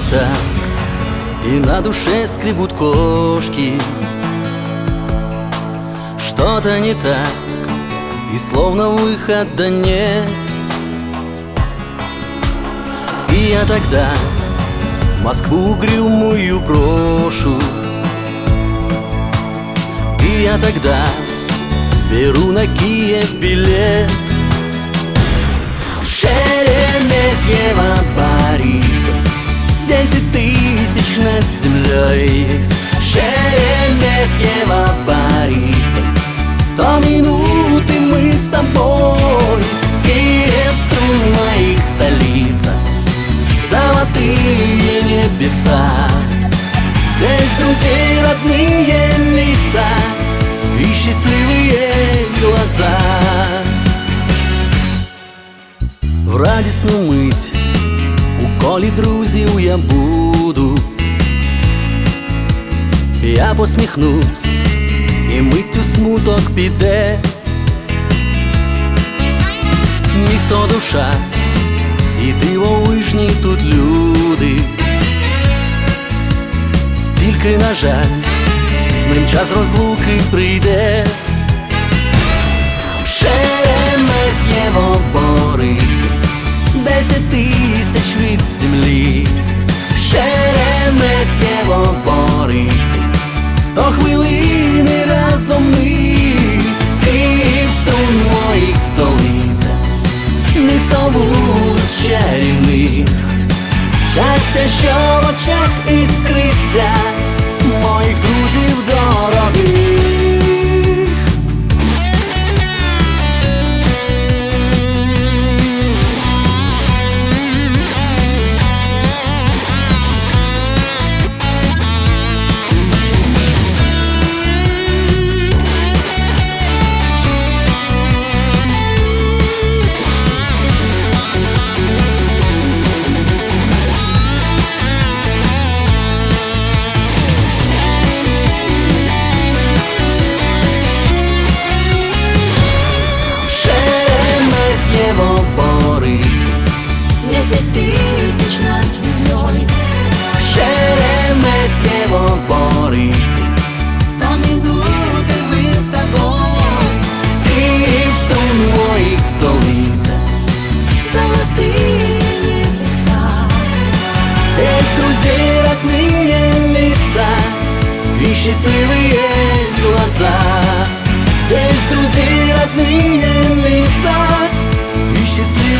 так, и на душе скребут кошки. Что-то не так, и словно выхода нет. И я тогда Москву угрюмую брошу, и я тогда беру на Киев билет. Шереметьево, Париж, 10 тысяч над землей. Шереметьево, Париж, 100 минут и мы с тобой. Киев, струн моих столица, золотые небеса. Здесь друзей родные лица и счастливые глаза. В радісну мить у колі друзів я буду. Я посміхнусь, і миттю смуток піде. Місто душа, і дивовижні тут люди. Тільки, на жаль, з ним час розлуки прийде. Шереметьєво, Борис, 10 тисяч від землі. Шереметьєво, Борис, 100 хвилин разом ми. Київ, струн моїх столиця, місто вулиць чарівних. Щастя, що в очах іскриться, моїх друзів дорогих. Борис, 10 тысяч над землей. Шереметьево, Борис, 100 минут и мы с тобой. Київ, струн моїх столиця, Золотые небеса. здесь друзей родные лица и счастливые глаза. Здесь друзей родные лица и счастливые